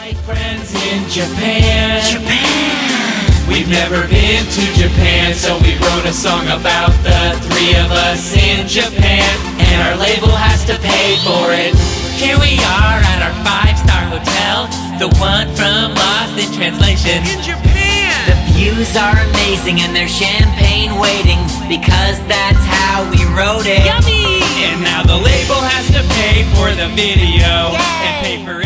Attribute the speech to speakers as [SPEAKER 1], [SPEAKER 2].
[SPEAKER 1] like friends in Japan. We've never been to Japan, so we wrote a song about the three of us in Japan, and our label has to pay for it. Here we are at our 5-star hotel, the one from Lost in Translation.
[SPEAKER 2] In Japan!
[SPEAKER 3] The views are amazing and there's champagne waiting, because that's how we wrote it.
[SPEAKER 2] Yummy!
[SPEAKER 1] And now the label has to pay for the video and pay for